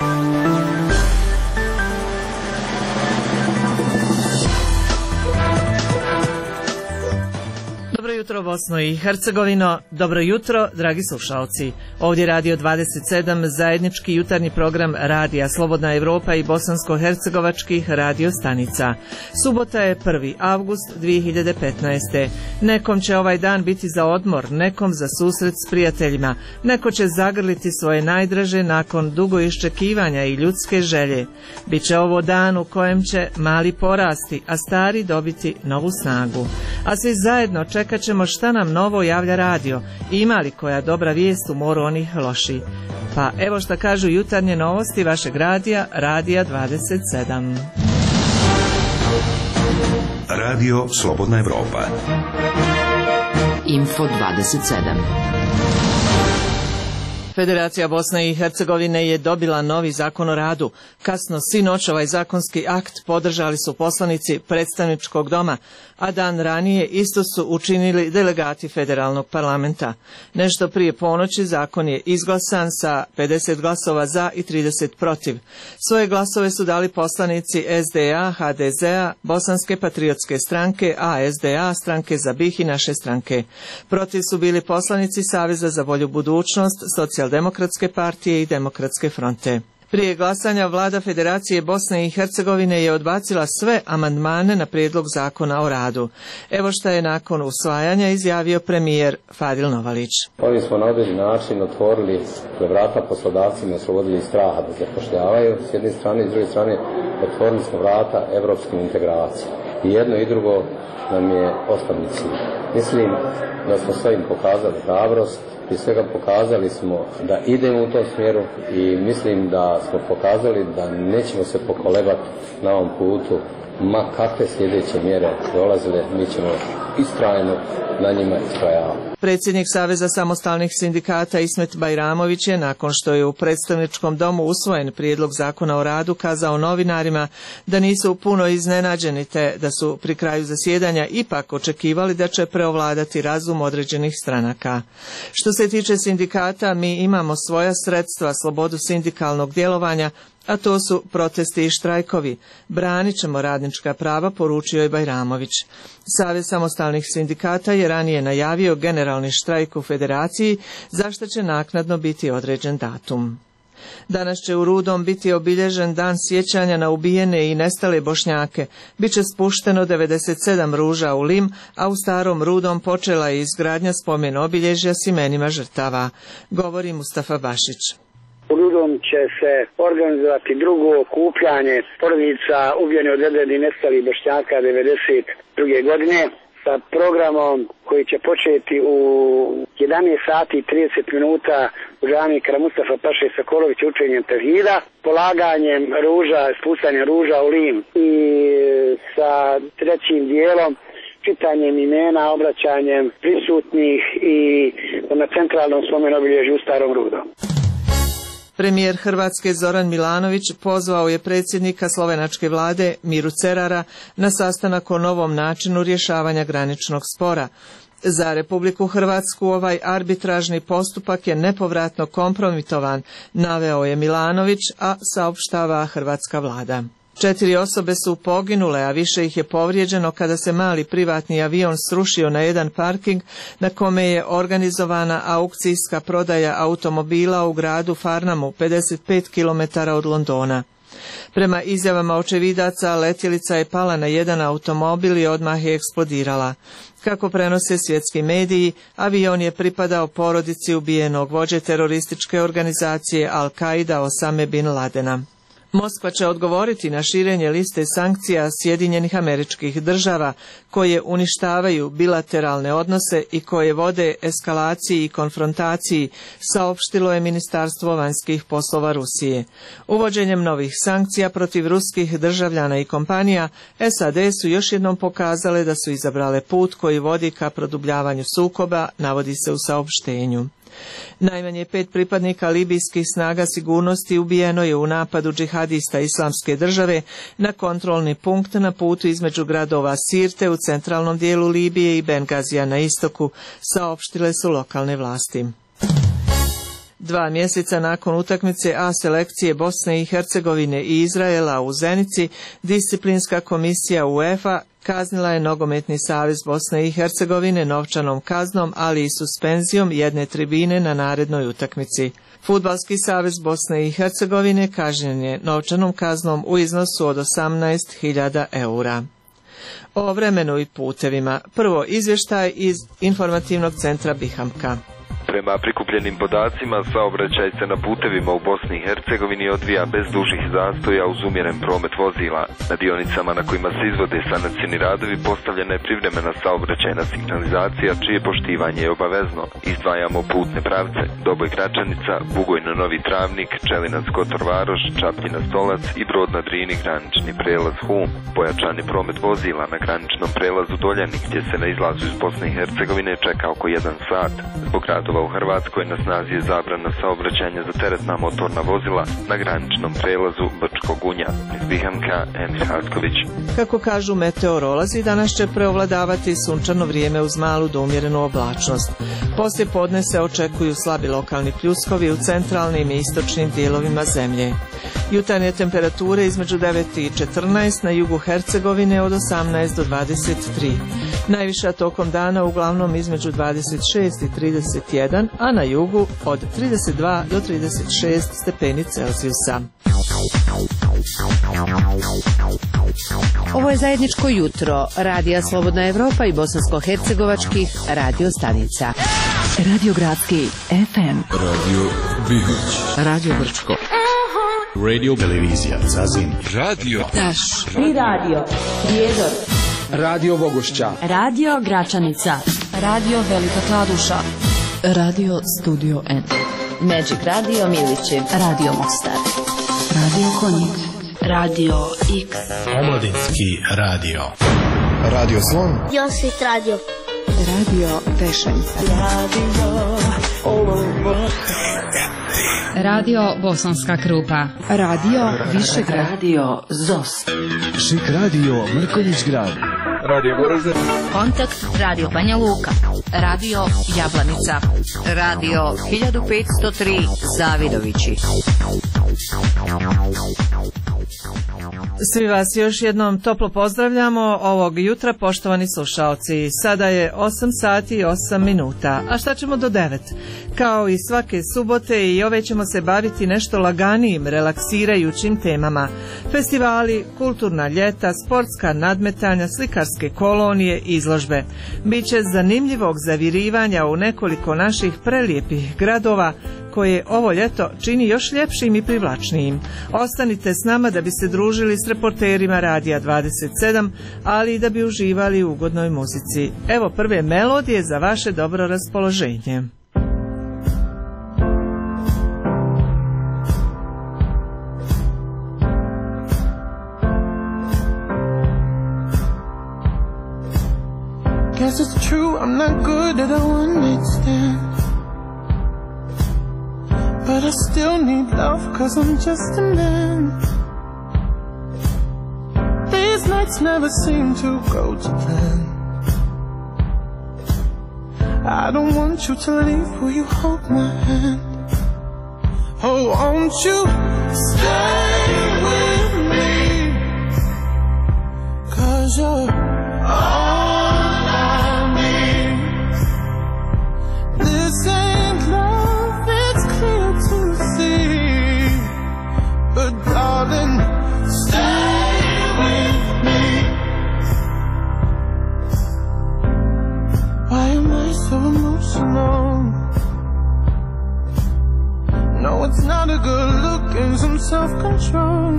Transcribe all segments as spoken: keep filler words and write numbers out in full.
Dobro jutro Bosno i Hercegovino, dobro jutro dragi slušalci. Ovdje Radio dvadeset sedam, zajednički jutarnji program Radija Slobodna Evropa i bosansko-hercegovačkih radio stanica. Subota je prvi avgust dvije hiljade petnaeste. Nekom će ovaj dan biti za odmor, nekom za susret s prijateljima, neko će zagrliti svoje najdraže nakon dugo iščekivanja i ljudske želje. Biće ovo dan u kojem će mali porasti, a stari dobiti novu snagu. A svi zajedno čekat ćemo šta nam novo javlja radio i ima li koja dobra vijest u moru onih loši. Pa evo šta kažu jutarnje novosti vašeg radija, Radija dvadeset sedam. Radio Slobodna Evropa. Info dvadeset sedam. Federacija Bosne i Hercegovine je dobila novi zakon o radu. Kasno sinoć ovaj zakonski akt podržali su poslanici predstavničkog doma, a dan ranije isto su učinili delegati federalnog parlamenta. Nešto prije ponoći zakon je izglasan sa pedeset glasova za i trideset protiv. Svoje glasove su dali poslanici S D A, H D Z A, Bosanske patriotske stranke, A S D A, Stranke za BiH i Naše stranke. Protiv su bili poslanici Saveza za bolju budućnost, Socijaldemokratske partije i Demokratske fronte. Prije glasanja vlada Federacije Bosne i Hercegovine je odbacila sve amandmane na prijedlog zakona o radu. Evo šta je nakon usvajanja izjavio premijer Fadil Novalić. Ovim smo na određen način otvorili vrata poslodavcima i oslobodili straha da zapošljavaju. S jedne strane i s druge strane otvorili smo vrata evropskim integracijama. I jedno i drugo nam je osnovni cilj. Mislim da smo sve im pokazali hrabrost. Prije svega pokazali smo da idemo u tom smjeru i mislim da smo pokazali da nećemo se pokolebati na ovom putu, ma kakve sljedeće mjere dolazile, mi ćemo istrajno na njima istrajavati. Predsjednik Saveza samostalnih sindikata Ismet Bajramović je, nakon što je u predstavničkom domu usvojen prijedlog zakona o radu, kazao novinarima da nisu puno iznenađeni te da su pri kraju zasjedanja ipak očekivali da će preovladati razum određenih stranaka. Što se tiče sindikata, mi imamo svoja sredstva, slobodu sindikalnog djelovanja, a to su protesti i štrajkovi. Branit ćemo radnička prava, poručio je Bajramović. Savez samostalnih sindikata je ranije najavio generalni štrajk u federaciji, za što će naknadno biti određen datum. Danas će u Rudom biti obilježen dan sjećanja na ubijene i nestale Bošnjake. Biće spušteno devedeset sedam ruža u Lim, a u Starom Rudom počela je izgradnja spomen obilježja s imenima žrtava. Govori Mustafa Bašić. U Rudom će se organizovati drugo okupljanje porodica ubijenih od određenih nestalih Bošnjaka devedeset druge godine sa programom koji će početi u jedanaest sati i trideset minuta u džamii Kralja Mustafa Paše Sokolovića učenjem tevhida, polaganjem ruža, spuštanjem ruža u Lim i sa trećim dijelom čitanjem imena, obraćanjem prisutnih i na centralnom spomen obilježju u Starom Rudom. Premijer Hrvatske Zoran Milanović pozvao je predsjednika slovenačke vlade Miru Cerara na sastanak o novom načinu rješavanja graničnog spora. Za Republiku Hrvatsku ovaj arbitražni postupak je nepovratno kompromitovan, naveo je Milanović, a saopštava hrvatska vlada. Četiri osobe su poginule, a više ih je povrijeđeno kada se mali privatni avion srušio na jedan parking na kome je organizovana aukcijska prodaja automobila u gradu Farnamu, pedeset pet kilometara od Londona. Prema izjavama očevidaca, letjelica je pala na jedan automobil i odmah je eksplodirala. Kako prenose svjetski mediji, avion je pripadao porodici ubijenog vođe terorističke organizacije Al-Qaida Osame bin Ladena. Moskva će odgovoriti na širenje liste sankcija Sjedinjenih Američkih Država koje uništavaju bilateralne odnose i koje vode eskalaciji i konfrontaciji, saopštilo je Ministarstvo vanjskih poslova Rusije. Uvođenjem novih sankcija protiv ruskih državljana i kompanija, S A D su još jednom pokazale da su izabrale put koji vodi ka produbljavanju sukoba, navodi se u saopštenju. Najmanje pet pripadnika libijskih snaga sigurnosti ubijeno je u napadu džihadista Islamske države na kontrolni punkt na putu između gradova Sirte u centralnom dijelu Libije i Bengazija na istoku, saopštile su lokalne vlasti. Dva mjeseca nakon utakmice A selekcije Bosne i Hercegovine i Izraela u Zenici, disciplinska komisija UEFA kaznila je Nogometni savez Bosne i Hercegovine novčanom kaznom, ali i suspenzijom jedne tribine na narednoj utakmici. Fudbalski savez Bosne i Hercegovine kažnjen je novčanom kaznom u iznosu od osamnaest hiljada eura. O vremenu i putevima. Prvo izvještaj iz informativnog centra Bihamka. Prema prikupljenim podacima, saobraćaj se na putevima u Bosni i Hercegovini odvija bez dužih zastoja uz umjeren promet vozila. Na dionicama na kojima se izvode sanacijni radovi postavljena je privremena saobraćajna signalizacija, čije poštivanje je obavezno. Izdvajamo putne pravce: Doboj Gračanica, Bugojno Novi Travnik, Čelinac Kotor Varoš, Čapljina Stolac i Brod na Drini, granični prijelaz Hum. Pojačani promet vozila na graničnom prelazu Doljani, gdje se na izlazu iz Bosne i Hercegovine čeka oko jedan sat. Zbog radova u Hrvatskoj na snazi je zabrana saobraćanja za teretna motorna vozila na graničnom prelazu Brčko Gunja. Iz Bihamka, Emir Hatković. Kako kažu meteorolozi, danas će preovladavati sunčano vrijeme uz malu do umjerenu oblačnost. Poslije podne se očekuju slabi lokalni pljuskovi u centralnim i istočnim dijelovima zemlje. Jutarnje temperature između devet i četrnaest, na jugu Hercegovine od osamnaest do dvadeset tri. Najviša tokom dana uglavnom između dvadeset šest i trideset jedan, a na jugu od trideset dva do trideset šest stepeni Celzijusa. Ovo je zajedničko jutro Radija Slobodna Evropa i bosansko-hercegovačkih radio stanica. Radio Gradski F M, Radio Bihać, Radio Brčko, Radio Televizija Zazin, Radio Taš, Tri radio, Prijedor, Radio Bogošća, Radio Gračanica, Radio Velika Kladuša, Radio Studio N, Magic Radio Milići, Radio Mostar, Radio Konjic, Radio X, Omladinski radio, Radio Slon, Josvit Radio, Radio Tešanj, Radio Olovo, Radio Bosanska Krupa, Radio Višegrad, Radio Zos, Šik radio Mrkonjić Grad, Radio Goražde, Kontakt Radio Banja Luka, Radio Jablanica, Radio hiljadu petsto tri Zavidovići. Svi vas još jednom toplo pozdravljamo ovog jutra, poštovani slušaoci. Sada je osam sati i osam minuta. A šta ćemo do devet? Kao i svake subote i ove ćemo se baviti nešto laganijim, relaksirajućim temama. Festivali, kulturna ljeta, sportska nadmetanja, slikarske kolonije, izložbe. Biće zanimljivog zavirivanja u nekoliko naših prelijepih gradova koje ovo ljeto čini još ljepšim i privlačnijim. Ostanite s nama da bi se družili s reporterima Radija dvadeset sedam, ali i da bi uživali u ugodnoj muzici. Evo prve melodije za vaše dobro raspoloženje. Guess it's true, I'm not good at a one-night stand, but I still need love, cause I'm just a man. These nights never seem to go to plan. I don't want you to leave, will you hold my hand? Oh, won't you stay with me, cause you're all I need. This ain't love, it's clear to see, but darling, stay with me. Why am I so emotional? No, it's not a good look and some self-control.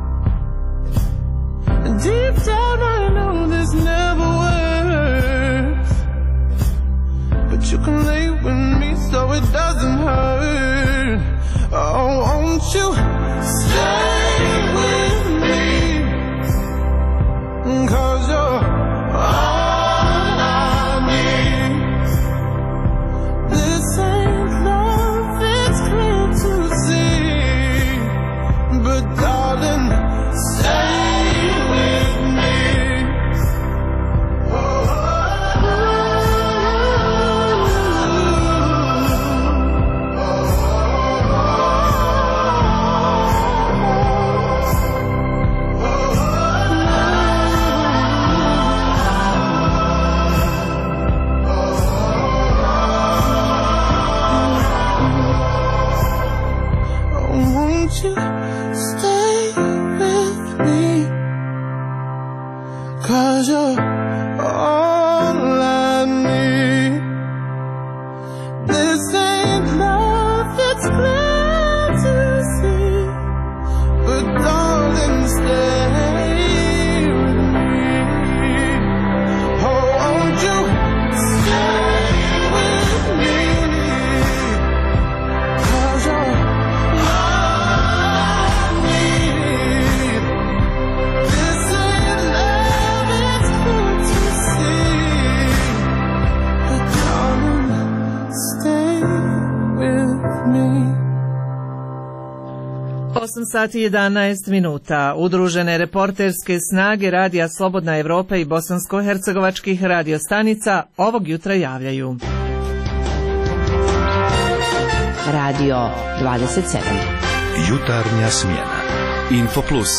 Deep down I know this never works, but you can lay with me so it doesn't hurt. Oh, won't you stay with me, cause you're all I need. This ain't love, it's clear to see, but darling, stay with me. Oh, oh, oh, oh. you stay with me? 'Cause you're all I need. This ain't love, it's clear to see, but darling, stay with me. Oh, won't you stay with me? 'Cause you're all I need. This ain't love, it's clear to see, but darling, stay with me. osam sati i jedanaest minuta. Udružene reporterske snage Radija Slobodna Evropa i bosansko-hercegovačkih radiostanica ovog jutra javljaju. Radio dvadeset sedam. Jutarnja smjena. Info Plus.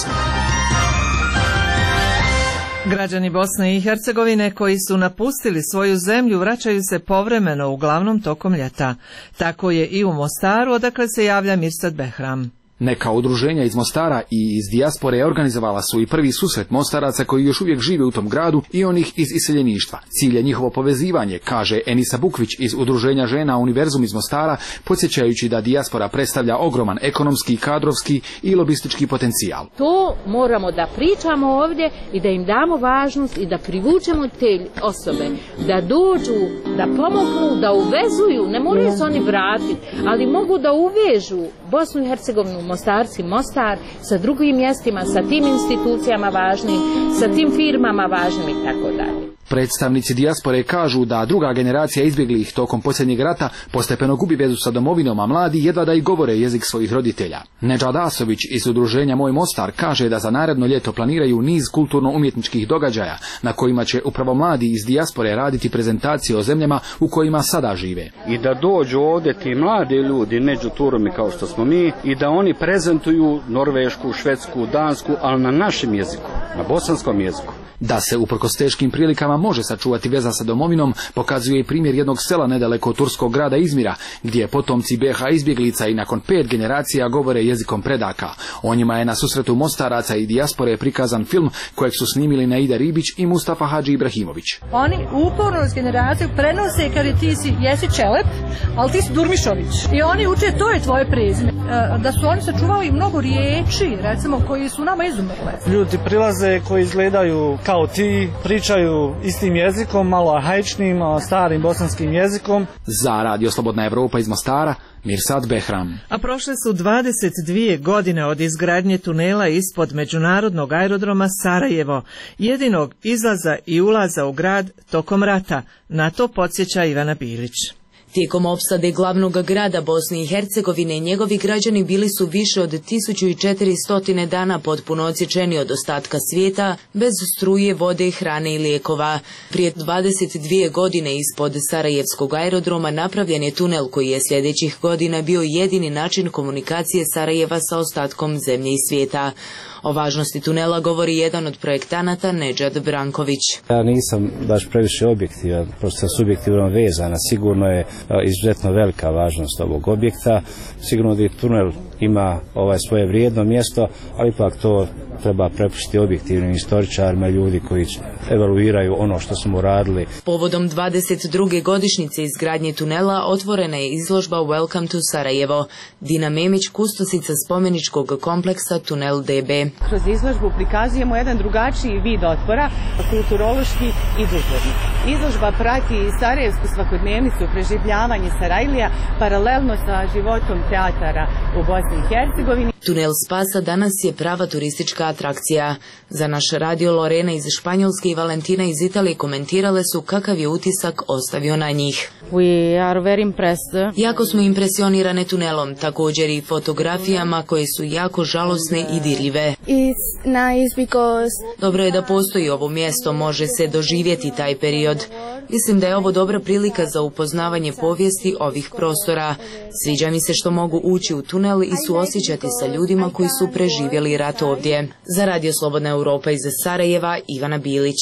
Građani Bosne i Hercegovine koji su napustili svoju zemlju vraćaju se povremeno, uglavnom tokom ljeta. Tako je i u Mostaru, odakle se javlja Mirsad Behram. Neka udruženja iz Mostara i iz dijaspore organizovala su i prvi susret Mostaraca koji još uvijek žive u tom gradu i onih iz iseljeništva. Cilj je njihovo povezivanje, kaže Enisa Bukvić iz udruženja žena Univerzum iz Mostara, podsjećajući da dijaspora predstavlja ogroman ekonomski, kadrovski i lobistički potencijal. To moramo da pričamo ovdje i da im damo važnost i da privučemo te osobe, da dođu, da pomognu, da uvezuju, ne moraju se oni vratiti, ali mogu da uvežu Bosnu i Hercegovinu, Mostarci, Mostar, sa drugim mjestima, sa tim institucijama važnim, sa tim firmama važnim i tako dalje. Predstavnici dijaspore kažu da druga generacija izbjeglih tokom posljednjeg rata postepeno gubi vezu sa domovinom, a mladi jedva da i govore jezik svojih roditelja. Nedžad Asović iz udruženja Moj Mostar kaže da za naredno ljeto planiraju niz kulturno-umjetničkih događaja na kojima će upravo mladi iz dijaspore raditi prezentacije o zemljama u kojima sada žive. I da dođu ovdje ti mladi ljudi, međuturumi kao što smo mi, i da oni prezentuju Norvešku, Švedsku, Dansku, ali na našem jeziku, na bosanskom jeziku. Da se uprkos teškim prilikama može sačuvati veza sa domovinom, pokazuje i primjer jednog sela nedaleko od turskog grada Izmira, gdje potomci be ha izbjeglica i nakon pet generacija govore jezikom predaka. O njima je na susretu Mostaraca i dijaspore prikazan film kojeg su snimili Naida Ribić i Mustafa Hadži Ibrahimović. Oni uporno s generaciju prenose kad ti si jesi Čelep, ali ti si Durmišović. I oni uče to je tvoje prezime. Da su oni sačuvali mnogo riječi, recimo, koji su nama izumrle. Ljudi prilaze koji izgledaju kao ti, pričaju istim jezikom, malo arhaičnim, starim bosanskim jezikom. Za Radio Slobodna Evropa iz Mostara, Mirsad Behram. A prošle su dvadeset dvije godine od izgradnje tunela ispod međunarodnog aerodroma Sarajevo, jedinog izlaza i ulaza u grad tokom rata. Na to podsjeća Ivana Bilić. Tijekom opsade glavnog grada Bosne i Hercegovine njegovi građani bili su više od tisuću četiristo dana potpuno odsječeni od ostatka svijeta, bez struje, vode, hrane i lijekova. Prije dvadeset dvije godine ispod Sarajevskog aerodroma napravljen je tunel koji je sljedećih godina bio jedini način komunikacije Sarajeva sa ostatkom zemlje i svijeta. O važnosti tunela govori jedan od projektanata, Nedžad Branković. Ja nisam baš previše objektivan, prosto sam subjektivno vezana. Sigurno je izuzetno velika važnost ovog objekta. Sigurno da i tunel ima ovaj svoje vrijedno mjesto, ali ipak to treba prepustiti objektivnim istoričarima, ljudi koji evaluiraju ono što smo uradili. Povodom dvadeset druge godišnjice izgradnje tunela otvorena je izložba Welcome to Sarajevo. Dina Memić, kustosica spomeničkog kompleksa Tunel de be. Kroz izložbu prikazujemo jedan drugačiji vid otpora, kulturološki i duhovni. Izložba prati sarajevsku svakodnevnicu preživljavanje Sarajlija paralelno sa životom teatara u Bosni i Hercegovini. Tunel Spasa danas je prava turistička atrakcija. Za naš radio Lorena iz Španjolske i Valentina iz Italije komentirale su kakav je utisak ostavio na njih. We are very impressed. Jako smo impresionirane tunelom, također i fotografijama koje su jako žalosne i dirljive. It's nice because... Dobro je da postoji ovo mjesto, može se doživjeti taj period. Mislim da je ovo dobra prilika za upoznavanje povijesti ovih prostora. Sviđa mi se što mogu ući u tunel i suosjećati sa ljudima koji su preživjeli rat ovdje. Za Radio Slobodna Evropa iz Sarajeva, Ivana Bilić.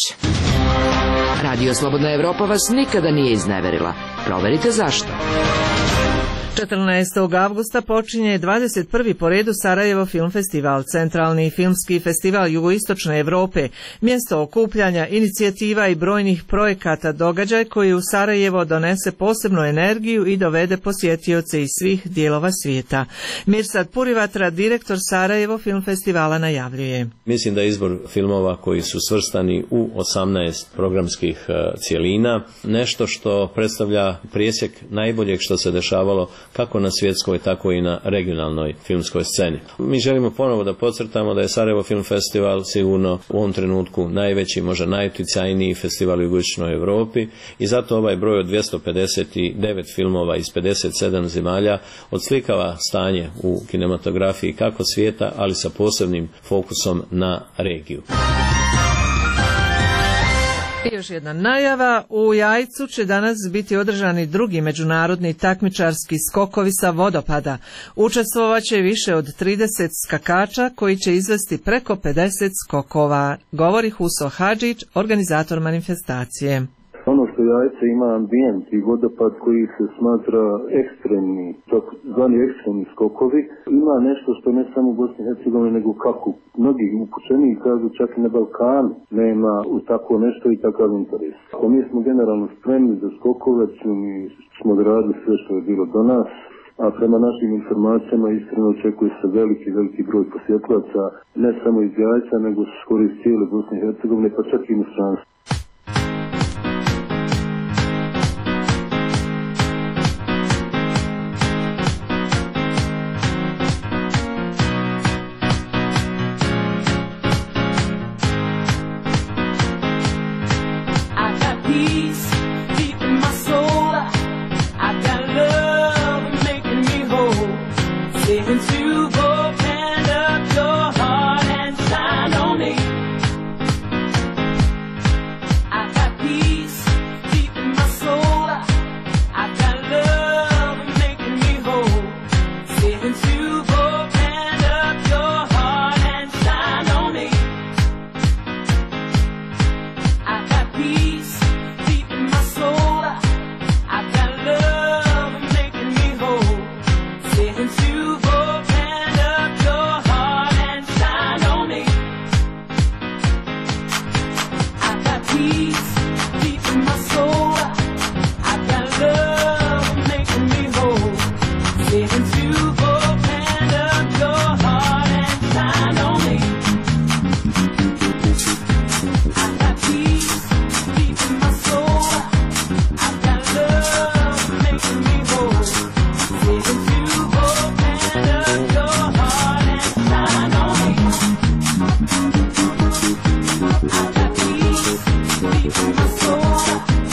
Radio Slobodna Evropa vas nikada nije izneverila. Proverite zašto. četrnaestog avgusta počinje dvadeset prvi po redu Sarajevo Film Festival, centralni filmski festival jugoistočne Europe, mjesto okupljanja, inicijativa i brojnih projekata, događaj koji u Sarajevo donese posebnu energiju i dovede posjetioce iz svih dijelova svijeta. Mirsad Purivatra, direktor Sarajevo Film Festivala, najavljuje. Mislim da je izbor filmova koji su svrstani u osamnaest programskih cjelina nešto što predstavlja presjek najboljeg što se dešavalo kako na svjetskoj, tako i na regionalnoj filmskoj sceni. Mi želimo ponovo da podcrtamo da je Sarajevo Film Festival sigurno u ovom trenutku najveći, možda najuticajniji festival u jugoistočnoj Europi i zato ovaj broj od dvjesto pedeset devet filmova iz pedeset sedam zemalja odslikava stanje u kinematografiji kako svijeta, ali sa posebnim fokusom na regiju. I još jedna najava, u Jajcu će danas biti održani drugi međunarodni takmičarski skokovi sa vodopada. Učestvovaće više od trideset skakača koji će izvesti preko pedeset skokova, govori Huso Hadžić, organizator manifestacije. Ono što Jajce ima ambijent i vodopad koji se smatra ekstremni, zvani ekstremni skokovi, ima nešto što ne samo u Bosni i Hercegovini, nego kako mnogi upućeniji kažu čak i na Balkanu nema u tako nešto i takav interes. A mi smo generalno spremni za skokove, mi smo odradili sve što je bilo do nas, a prema našim informacijama iskreno očekuje se veliki, veliki broj posjetlaca, ne samo iz Jajca, nego skoro iz cijele Bosne i Hercegovine, pa čak i inostranstva.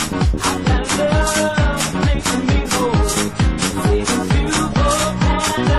Make me whole, say it to go and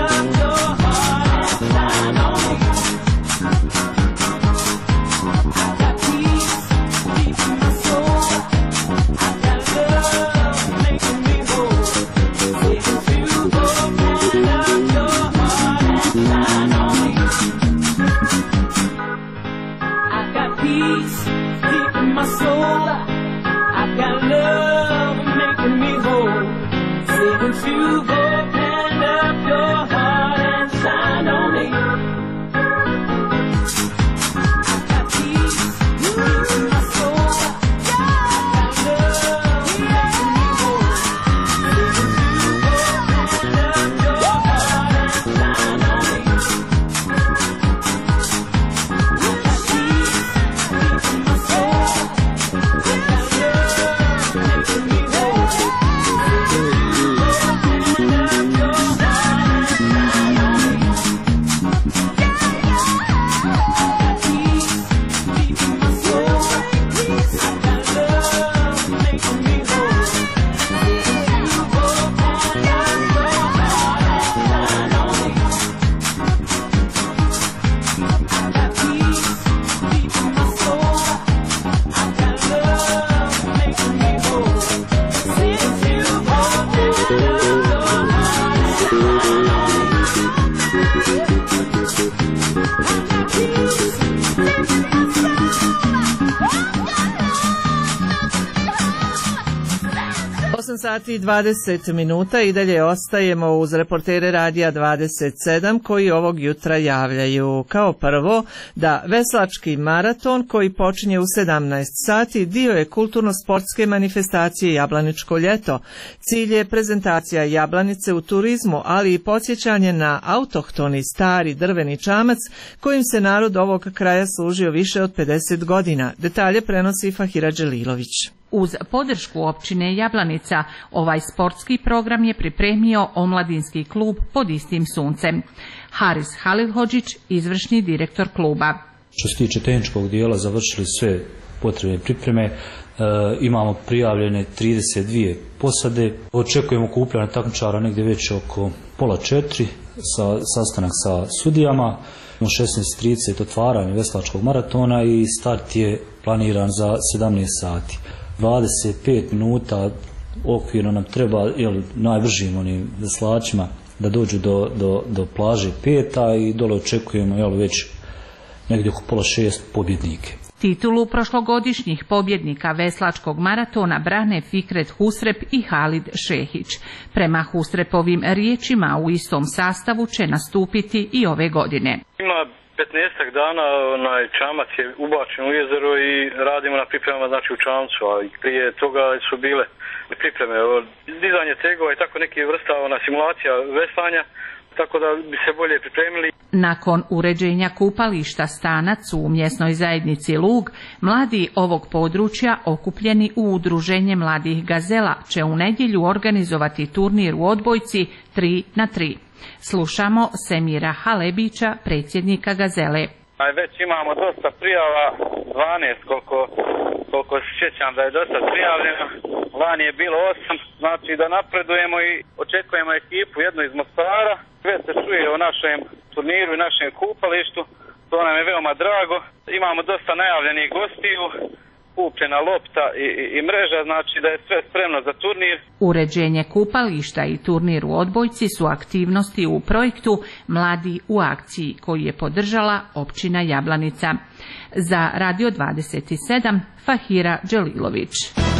sati i dvadeset minuta i dalje ostajemo uz reportere Radija dvadeset sedam koji ovog jutra javljaju. Kao prvo da veslački maraton koji počinje u sedamnaest sati dio je kulturno-sportske manifestacije Jablaničko ljeto. Cilj je prezentacija Jablanice u turizmu, ali i podsjećanje na autohtoni stari drveni čamac kojim se narod ovog kraja služio više od pedeset godina. Detalje prenosi Fahira Đelilović. Uz podršku općine Jablanica, ovaj sportski program je pripremio omladinski klub Pod istim suncem. Haris Halilhodžić, izvršni direktor kluba. Što se tiče tehničkog dijela, završili sve potrebne pripreme. E, imamo prijavljene trideset dvije posade. Očekujemo okupljanje takmičara negdje već oko pola četiri, sa, sastanak sa sudijama. U šesnaest trideset otvaranje veslačkog maratona i start je planiran za sedamnaest sati. dvadeset pet minuta okvirno nam treba, jel, najbržim onim veslačima da dođu do, do, do plaže peta i dole očekujemo, jel, već negdje oko pola šest pobjednike. Titulu prošlogodišnjih pobjednika veslačkog maratona brane Fikret Husrep i Halid Šehić. Prema Husrepovim riječima u istom sastavu će nastupiti i ove godine. Ima petnaestak dana onaj čamac je ubačen u jezero i radimo na pripremama, znači u čamcu, a prije toga su bile pripreme, dizanje tegova i tako neke vrsta ona simulacija veslanja, tako da bi se bolje pripremili. Nakon uređenja kupališta Stanac u mjesnoj zajednici Lug, mladi ovog područja okupljeni u udruženje mladih gazela će u nedjelju organizovati turnir u odbojci tri na tri. Slušamo Semira Halebića, predsjednika Gazele. Već imamo dosta prijava, dvanaest koliko, koliko se sjećam da je dosta prijavljeno. Lani je bilo osam, znači da napredujemo i očekujemo ekipu jednu iz Mostara. Sve se čuje o našem turniru i našem kupalištu, to nam je veoma drago. Imamo dosta najavljenih gostiju, kupljena lopta i, i, i mreža, znači da je sve spremno za turnir. Uređenje kupališta i turnir u odbojci su aktivnosti u projektu Mladi u akciji koji je podržala općina Jablanica. Za Radio dvadeset sedam Fahira Đelilović.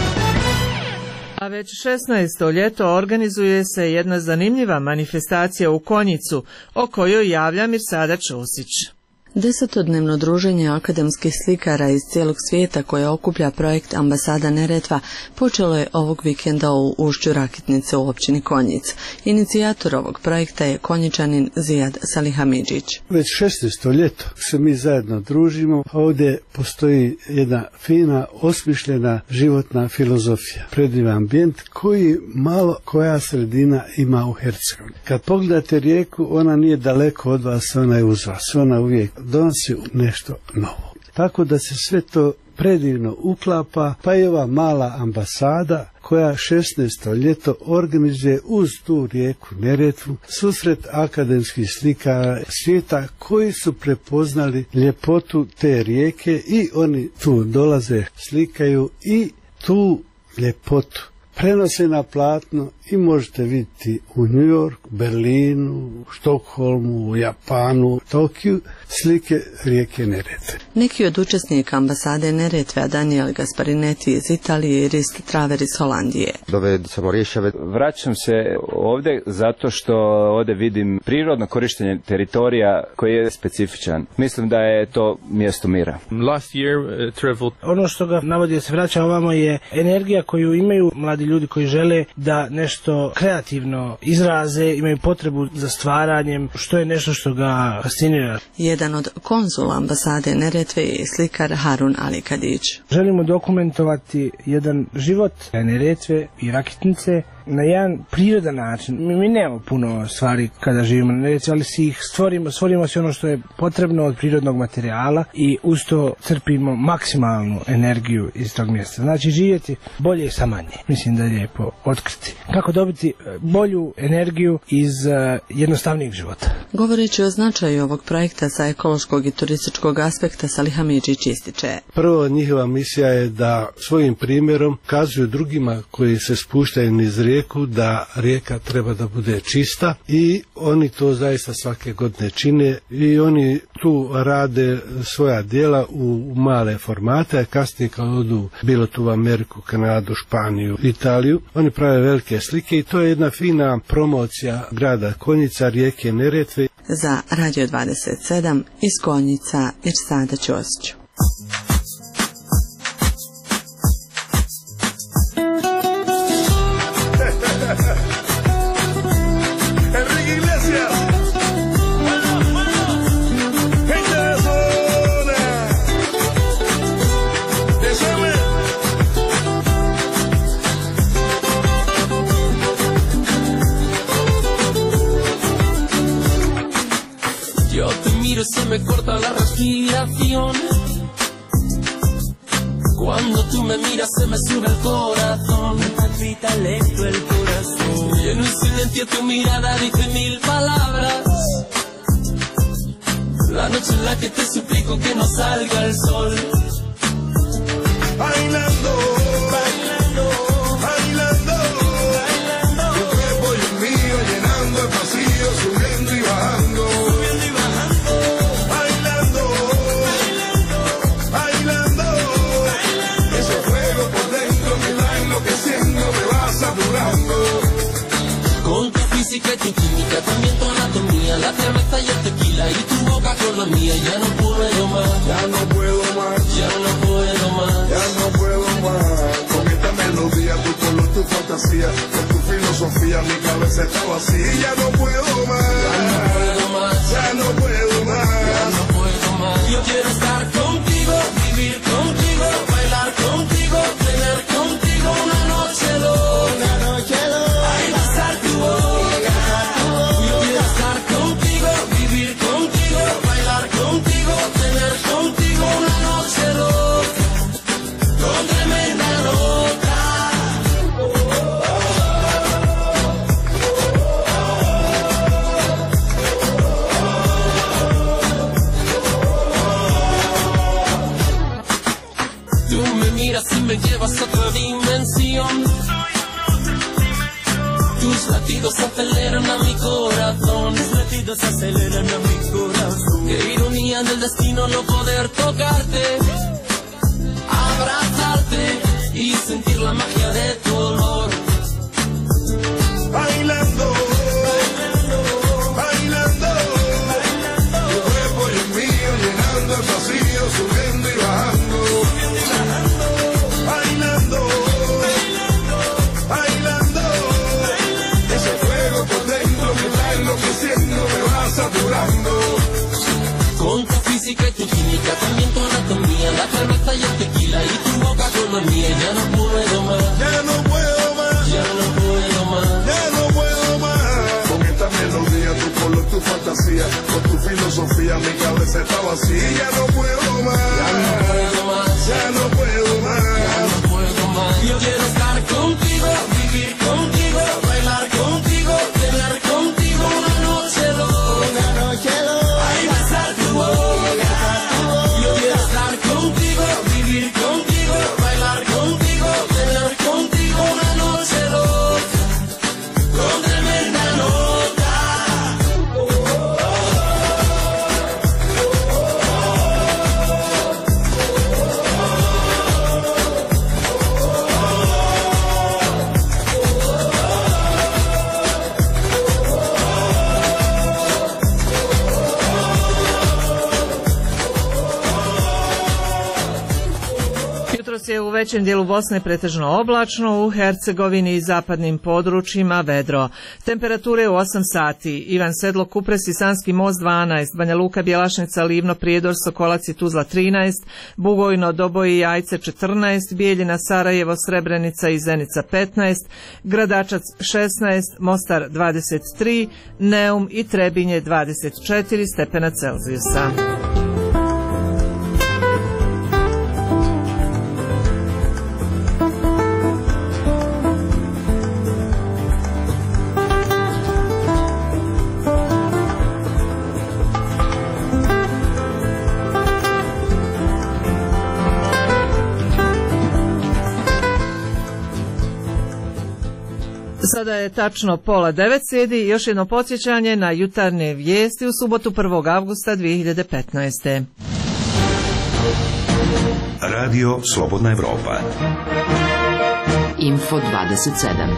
A već šesnaesto ljeto organizuje se jedna zanimljiva manifestacija u Konjicu, o kojoj javlja Mirsada Ćosić. Desetodnevno druženje akademskih slikara iz cijelog svijeta koje okuplja projekt Ambasada Neretva počelo je ovog vikenda u ušću Rakitnice u općini Konjic. Inicijator ovog projekta je Konjičanin Zijad Salihamidžić. Već šesnaesto ljeto se mi zajedno družimo. Ovdje postoji jedna fina, osmišljena životna filozofija. Predivan ambijent koji malo koja sredina ima u Hercegovini. Kad pogledate rijeku, ona nije daleko od vas, ona je uz vas. Ona uvijek donosi nešto novo. Tako da se sve to predivno uklapa, pa i ova mala ambasada koja šesnaesto ljeto organizuje uz tu rijeku Neretvu susret akademskih slikara svijeta koji su prepoznali ljepotu te rijeke i oni tu dolaze, slikaju i tu ljepotu prenose na platno i možete vidjeti u New Yorku, Berlinu, Štokholmu, Japanu, Tokiju slike rijeke Neretve. Neki od učesnika ambasade Neretve, Daniel Gasparinetti iz Italije i Rist Traver iz Holandije. Dove sam Rješave. Vraćam se ovdje zato što ovdje vidim prirodno korištenje teritorija koji je specifičan. Mislim da je to mjesto mira. Last year, uh, traveled... Ono što ga navodi da se vraća ovamo je energija koju imaju mladi ljudi koji žele da nešto kreativno izraze, imaju potrebu za stvaranjem, što je nešto što ga fascinira. Jedan od konzula ambasade Neretve je slikar Harun Ali Kadić. Želimo dokumentovati jedan život Neretve i Rakitnice na jedan prirodan način. Mi, mi nemamo puno stvari kada živimo na Neretvi, ali si ih stvorimo, stvorimo si ono što je potrebno od prirodnog materijala i uz to crpimo maksimalnu energiju iz tog mjesta. Znači živjeti bolje sa manje. Mislim da je lijepo otkriti. Kako dobiti bolju energiju iz uh, jednostavnijeg života. Govoreći o značaju ovog projekta sa ekološkog i turističkog aspekta, Salihamidžić ističe. Prvo, njihova misija je da svojim primjerom kazuju drugima koji se spuštaju niz rijeke rijeku da rijeka treba da bude čista i oni to zaista svake godine čine i oni tu rade svoja djela u male formate, a kasnije kad odu bilo tu u Ameriku, Kanadu, Španiju, Italiju, oni prave velike slike i to je jedna fina promocija grada Konjica, rijeke Neretve. Za Radio dvadeset sedam iz Konjica Irsada Ćosić. Se me corta la respiración. Cuando tú me miras se me sube el corazón. Me palpita lento el corazón. Y en un silencio tu mirada dice mil palabras. La noche en la que te suplico que no salga el sol. Bailando, bailando, bailando, bailando. Tu cuerpo y el mío llenando el pasillo, subiendo y bajando. Con tu física y tu química, también tu anatomía, la cerveza y el tequila y tu boca con la mía. Ya no puedo más, ya no puedo más, ya no puedo más, ya no puedo más. Con esta melodía, tu color, tu fantasía, con tu filosofía, mi cabeza está vacía. Ya no puedo más, ya no puedo más, ya no puedo más, ya no puedo más. Yo quiero estar contigo, vivir contigo, bailar contigo, tener contigo una noche loca, una noche loca. Si me llevas a otra dimensión, tus latidos aceleran a mi corazón, tus latidos aceleran a mi corazón. Qué ironía del destino no poder tocarte, abrazarte y sentir la magia de tu olor. Bailando, bailando, bailando, bailando. Tu cuerpo y el mío llenando el vacío, subiendo y bajando. Con tu física y tu química, también tu anatomía, la cerveza y el tequila y tu boca con la mía. Ya no puedo más, ya no puedo más, ya no puedo más, ya no puedo más. Con esta melodía, tu color, tu fantasía, con tu filosofía, mi cabeza está vacía. Ya no puedo más, ya no puedo más, ya no puedo más, ya no puedo más. Yo quiero estar contigo, vivir contigo, bailar contigo, tener contigo una noche loca, una noche loca. Yo quiero estar contigo, vivir contigo, bailar contigo, tener contigo una noche loca, con tremenda nota. Je u većem dijelu Bosne pretežno oblačno, u Hercegovini i zapadnim područjima vedro. Temperature u osam sati. Ivan Sedlo, Kupres i Sanski Most dvanaest, Banja Luka, Bjelašnica, Livno, Prijedor, Sokolac i Tuzla trinaest, Bugojno, Doboj i Jajce četrnaest, Bijeljina, Sarajevo, Srebrenica i Zenica petnaest, Gradačac šesnaest, Mostar dvadeset tri, Neum i Trebinje dvadeset četiri stepena Celzijusa. Sada je tačno pola devet, slijedi još jedno podsjećanje na jutarnje vijesti u subotu prvog avgusta dvije hiljade petnaeste. Radio Slobodna Evropa. Info dvadeset sedam.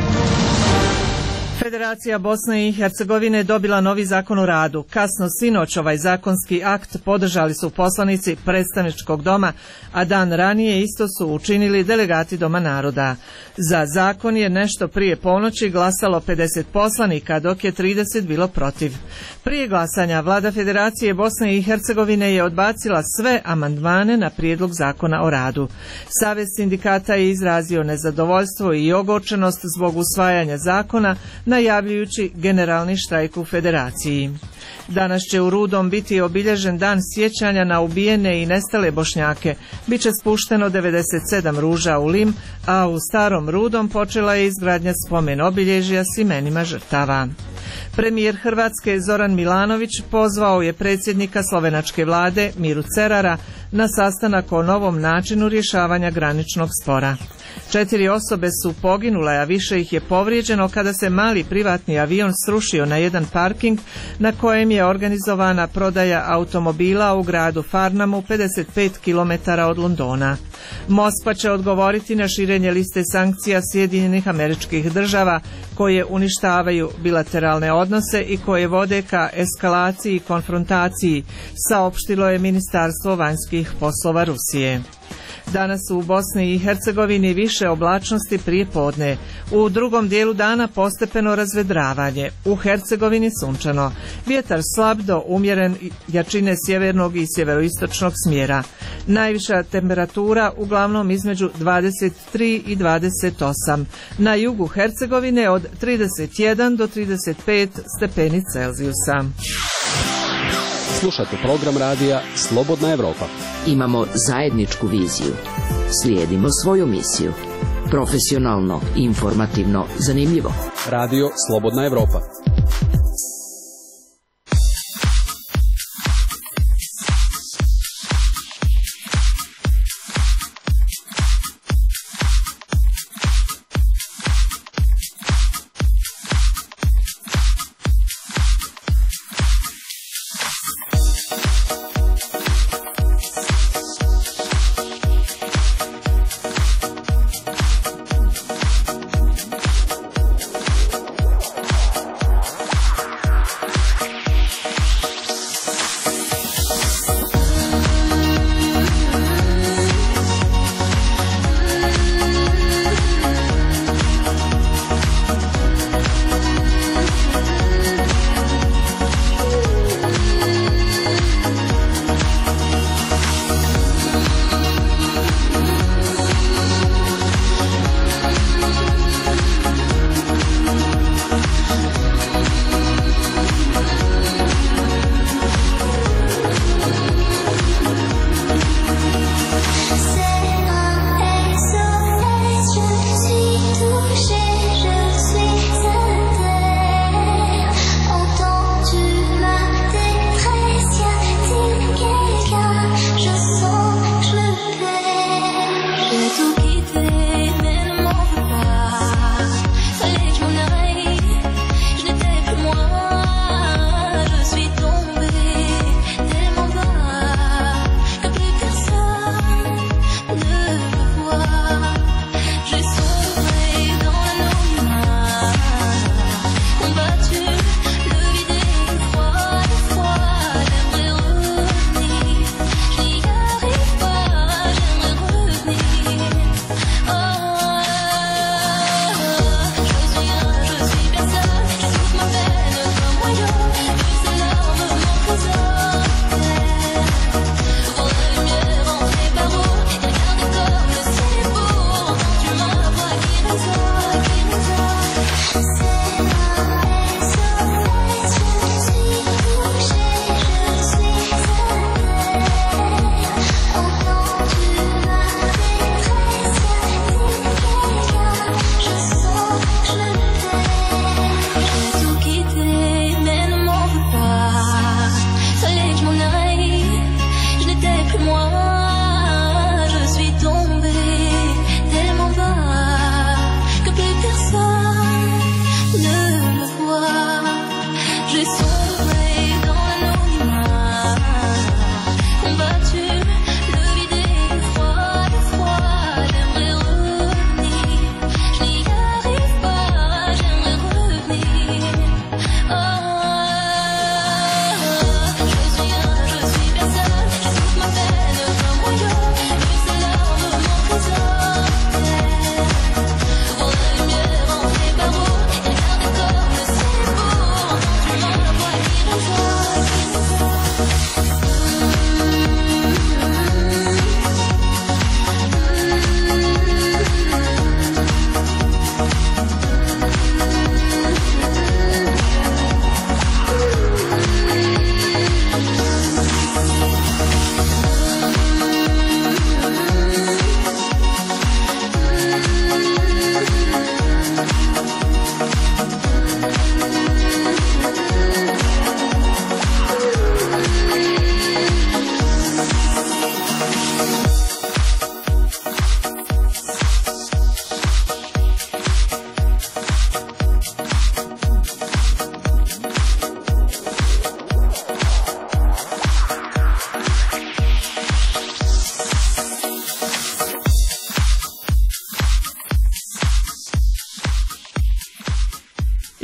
Federacija Bosne i Hercegovine dobila novi zakon o radu. Kasno sinoć ovaj zakonski akt podržali su poslanici predstavničkog doma, a dan ranije isto su učinili delegati Doma naroda. Za zakon je nešto prije ponoći glasalo pedeset poslanika, dok je trideset bilo protiv. Prije glasanja vlada Federacije Bosne i Hercegovine je odbacila sve amandmane na prijedlog zakona o radu. Savez sindikata je izrazio nezadovoljstvo i ogorčenost zbog usvajanja zakona, najavljujući generalni štrajk u Federaciji. Danas će u Rudom biti obilježen dan sjećanja na ubijene i nestale Bošnjake. Biće spušteno devedeset sedam ruža u Lim, a u Starom Rudom počela je izgradnja spomen obilježja s imenima žrtava. Premijer Hrvatske Zoran Milanović pozvao je predsjednika slovenačke vlade Miru Cerara na sastanak o novom načinu rješavanja graničnog spora. Četiri osobe su poginule, a više ih je povrijeđeno kada se mali privatni avion srušio na jedan parking na kojem je organizovana prodaja automobila u gradu Farnamu, pedeset pet kilometara od Londona. Moskva će odgovoriti na širenje liste sankcija Sjedinjenih Američkih Država koje uništavaju bilateralne odnose i koje vode ka eskalaciji i konfrontaciji, saopštilo je Ministarstvo vanjskih poslova Rusije. Danas u Bosni i Hercegovini više oblačnosti prije podne. U drugom dijelu dana postepeno razvedravanje. U Hercegovini sunčano. Vjetar slab do umjeren jačine sjevernog i sjeveroistočnog smjera. Najviša temperatura uglavnom između dvadeset tri i dvadeset osam. Na jugu Hercegovine od trideset jedan do trideset pet stepeni Celzijusa. Slušate program radija Slobodna Evropa. Imamo zajedničku viziju. Slijedimo svoju misiju. Profesionalno, informativno, zanimljivo. Radio Slobodna Evropa.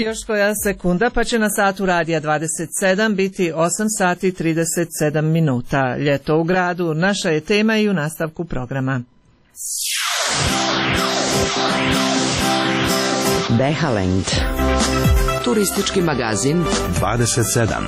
Još koja sekunda pa će na satu Radija dvadeset sedam biti osam sati trideset sedam minuta. Ljeto u gradu naša je tema i u nastavku programa. Behalend. Turistički magazin dvadeset sedam.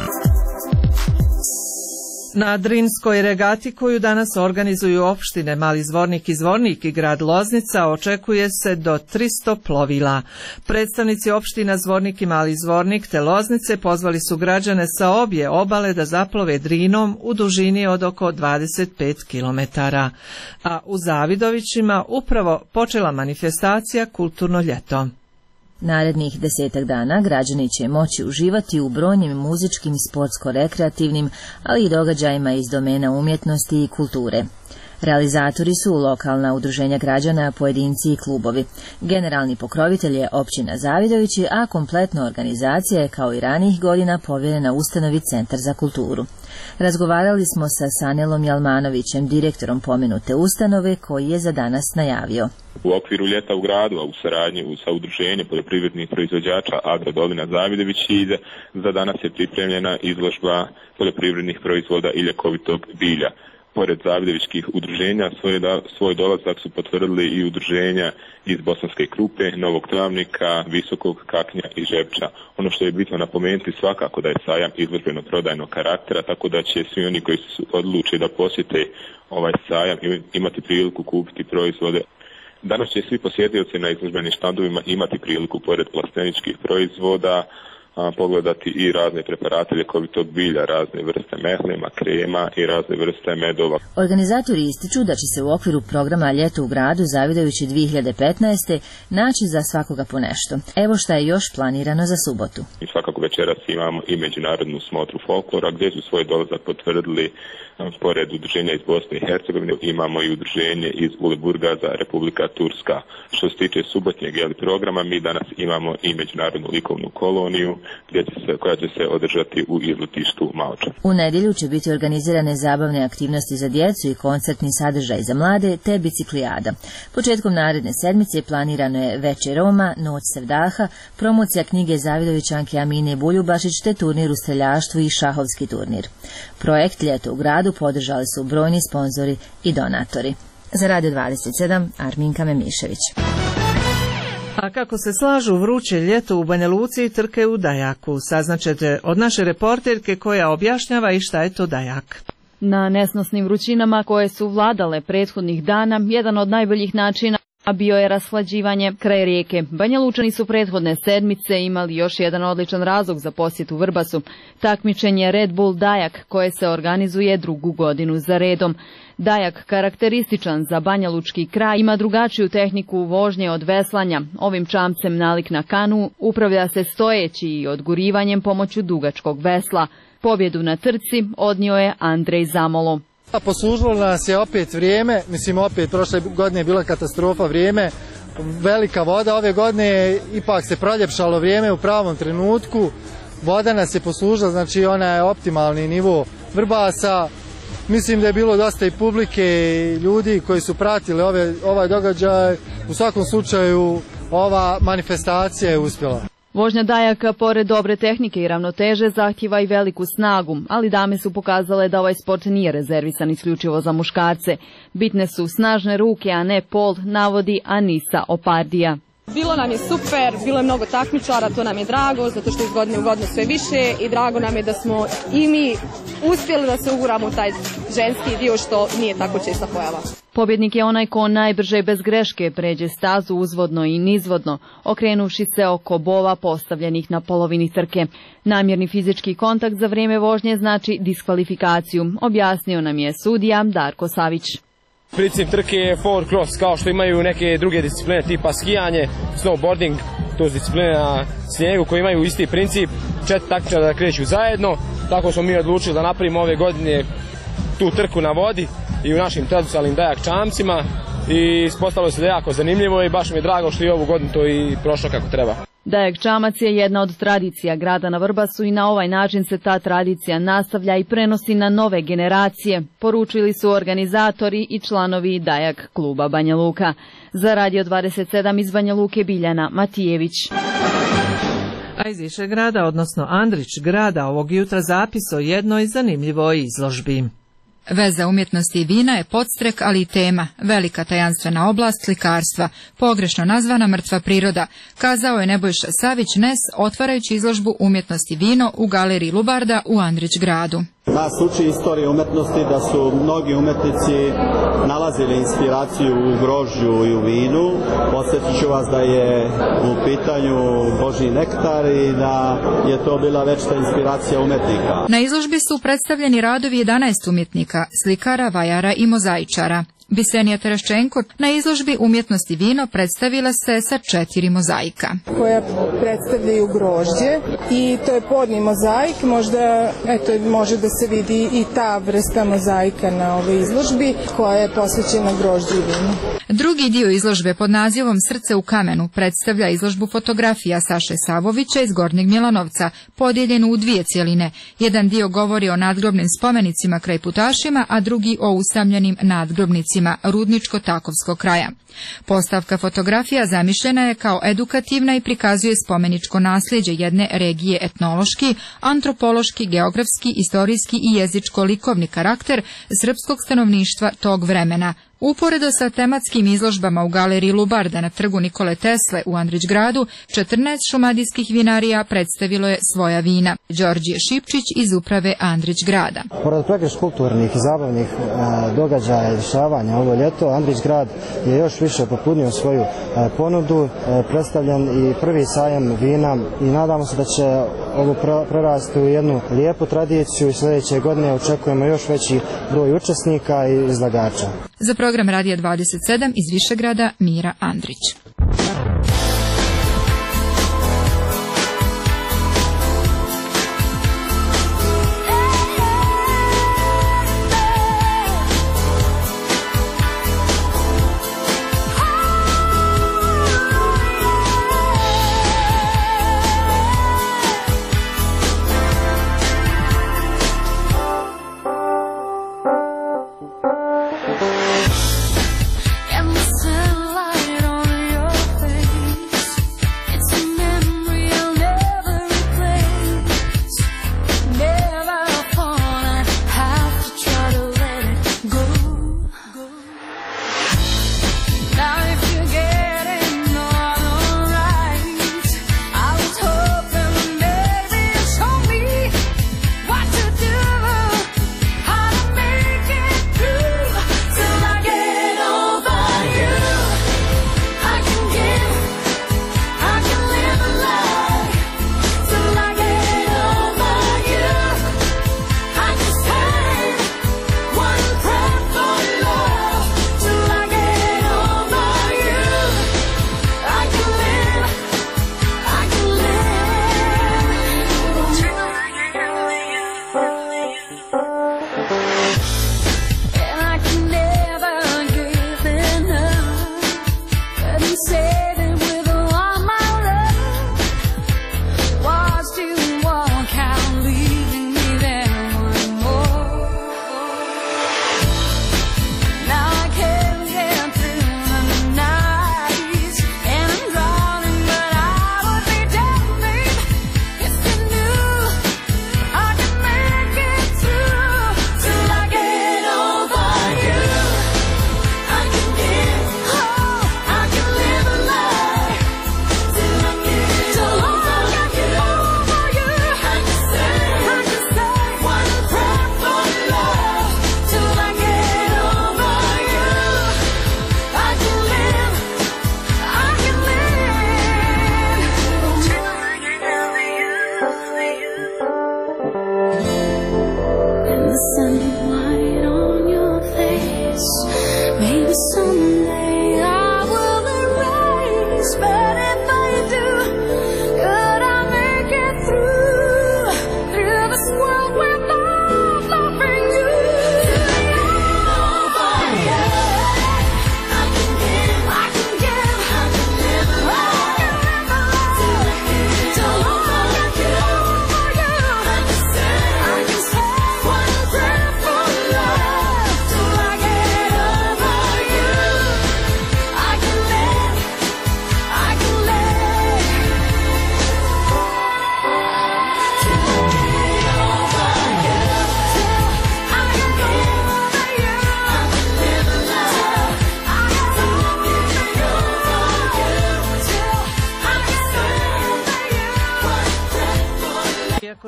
Na Drinskoj regati koju danas organizuju opštine Mali Zvornik i Zvornik i grad Loznica očekuje se do tristo plovila. Predstavnici opština Zvornik i Mali Zvornik te Loznice pozvali su građane sa obje obale da zaplove Drinom u dužini od oko dvadeset pet kilometara. A u Zavidovićima upravo počela manifestacija Kulturno ljeto. Narednih desetak dana građani će moći uživati u brojnim muzičkim, sportsko-rekreativnim, ali i događajima iz domena umjetnosti i kulture. Realizatori su lokalna udruženja građana, pojedinci i klubovi. Generalni pokrovitelj je općina Zavidovići, a kompletna organizacija je kao i ranijih godina povjerena ustanovi Centar za kulturu. Razgovarali smo sa Sanelom Jalmanovićem, direktorom pomenute ustanove, koji je za danas najavio. U okviru ljeta u gradu, a u saradnji sa udruženjem poljoprivrednih proizvođača Agrodolina Zavidović ide, za danas je pripremljena izložba poljoprivrednih proizvoda i ljekovitog bilja. Pored zavidovićkih udruženja svoj, svoj dolazak su potvrdili i udruženja iz Bosanske Krupe, Novog Travnika, Visokog, Kaknja i Žepča. Ono što je bitno napomenuti svakako da je sajam izložbeno-prodajnog karaktera, tako da će svi oni koji su odlučili da posjete ovaj sajam imati priliku kupiti proizvode. Danas će svi posjetioci na izložbenim štandovima imati priliku pored plasteničkih proizvoda a, pogledati i razne preparate ljekovitog bilja, razne vrste mehlema, krema i razne vrste medova. Organizatori ističu da će se u okviru programa Ljeto u gradu Zavidovići dvije hiljade petnaeste. naći za svakoga po nešto. Evo šta je još planirano za subotu. I svakako večeras imamo i međunarodnu smotru folklora gdje su svoj dolazak potvrdili pored udruženja iz Bosne i Hercegovine, imamo i udruženje iz Uleburgaza, Republika Turska. Što se tiče subotnjeg jeli, programa, mi danas imamo i međunarodnu likovnu koloniju gdje će se, koja će se održati u izletištu Malča. U nedjelju će biti organizirane zabavne aktivnosti za djecu i koncertni sadržaj za mlade te biciklijada. Početkom naredne sedmice planirano je Veče Roma, Noć Sevdaha, promocija knjige Zavidovićanke Amine Buljubašić te turnir u streljaštvu i šahovski turnir. Projekt Ljeto u gradu podržali su brojni sponzori i donatori. Za Radio dvadeset sedam, Arminka Memišević. A kako se slažu vruće ljeto u Banja Luci i trke u Dajaku, saznaćete od naše reporterke koja objašnjava i šta je to Dajak. Na nesnosnim vrućinama koje su vladale prethodnih dana, jedan od najboljih načina bio je rashlađivanje kraj rijeke. Banja Lučani su prethodne sedmice imali još jedan odličan razlog za posjetu Vrbasu. Takmičenje Red Bull Dajak koje se organizuje drugu godinu za redom. Dajak, karakterističan za banjalučki kraj, ima drugačiju tehniku vožnje od veslanja. Ovim čamcem nalik na kanu upravlja se stojeći i odgurivanjem pomoću dugačkog vesla. Pobjedu na trci odnio je Andrej Zamolo. Poslužilo nas je opet vrijeme, mislim opet prošle godine je bila katastrofa vrijeme, velika voda, ove godine je ipak se proljepšalo vrijeme u pravom trenutku, voda nas je poslužila, znači ona je optimalni nivo Vrbasa, mislim da je bilo dosta i publike i ljudi koji su pratili ove, ovaj događaj, u svakom slučaju ova manifestacija je uspjela. Vožnja Dajaka, pored dobre tehnike i ravnoteže, zahtjeva i veliku snagu, ali dame su pokazale da ovaj sport nije rezervisan isključivo za muškarce. Bitne su snažne ruke, a ne pol, navodi Anisa Opardija. Bilo nam je super, bilo je mnogo takmičara, to nam je drago, zato što iz godine u godinu sve više i drago nam je da smo i mi uspjeli da se uguramo u taj ženski dio što nije tako česta pojava. Pobjednik je onaj ko najbrže bez greške pređe stazu uzvodno i nizvodno, okrenuši se oko bova postavljenih na polovini trke. Namjerni fizički kontakt za vrijeme vožnje znači diskvalifikaciju, objasnio nam je sudija Darko Savić. Princip trke je four cross, kao što imaju neke druge discipline tipa skijanje, snowboarding, to su discipline na snijegu koji imaju isti princip, četiri takmičara da kreću zajedno, tako smo mi odlučili da napravimo ove godine tu trku na vodi i u našim tradicionalnim Dajak čamcima i ispostavilo se da je jako zanimljivo i baš mi je drago što i ovu godinu to i prošlo kako treba. Dajak čamac je jedna od tradicija grada na Vrbasu i na ovaj način se ta tradicija nastavlja i prenosi na nove generacije, poručili su organizatori i članovi Dajak kluba Banja Luka. Za Radio dvadeset sedam iz Banja Luke Biljana Matijević. A iz Višegrada, odnosno Andrić grada, ovog jutra zapis o jednoj zanimljivoj izložbi. Veza umjetnosti i vina je podstrek, ali i tema, velika tajanstvena oblast slikarstva, pogrešno nazvana mrtva priroda, kazao je Nebojša Savić Nes, otvarajući izložbu umjetnosti vino u galeriji Lubarda u Andrić gradu. Nas uči istorija umetnosti da su mnogi umetnici nalazili inspiraciju u grožđu i u vinu. Podsjetit ću vas da je u pitanju Božji nektar i da je to bila večita inspiracija umetnika. Na izložbi su predstavljeni radovi jedanaest umjetnika, slikara, vajara i mozaičara. Bisenija Teraščenko na izložbi umjetnosti vino predstavila se sa četiri mozaika. Koja predstavljaju grožđe i to je podni mozaik, možda eto, može da se vidi i ta vrsta mozaika na ovoj izložbi koja je posvećena grožđu i vinu. Drugi dio izložbe pod nazivom Srce u kamenu predstavlja izložbu fotografija Saše Savovića iz Gornjeg Milanovca, podijeljenu u dvije cjeline. Jedan dio govori o nadgrobnim spomenicima kraj Putašima, a drugi o usamljenim nadgrobnicima Rudničko-Takovskog kraja. Postavka fotografija zamišljena je kao edukativna i prikazuje spomeničko nasljeđe jedne regije etnološki, antropološki, geografski, istorijski i jezičko-likovni karakter srpskog stanovništva tog vremena. Uporedo sa tematskim izložbama u galeriji Lubarda na trgu Nikole Tesle u Andrić gradu, četrnaest šumadijskih vinarija predstavilo je svoja vina. Đorđije Šipčić iz uprave Andrić grada. Pored pregršt kulturnih i zabavnih e, događaja i dešavanja ovo ljeto, Andrić grad je još više popunio svoju e, ponudu, e, predstavljen i prvi sajam vina i nadamo se da će ovo prerasti u jednu lijepu tradiciju i sljedeće godine očekujemo još veći broj učesnika i izlagača. Za program Radija dvadeset sedam iz Višegrada, Mira Andrić.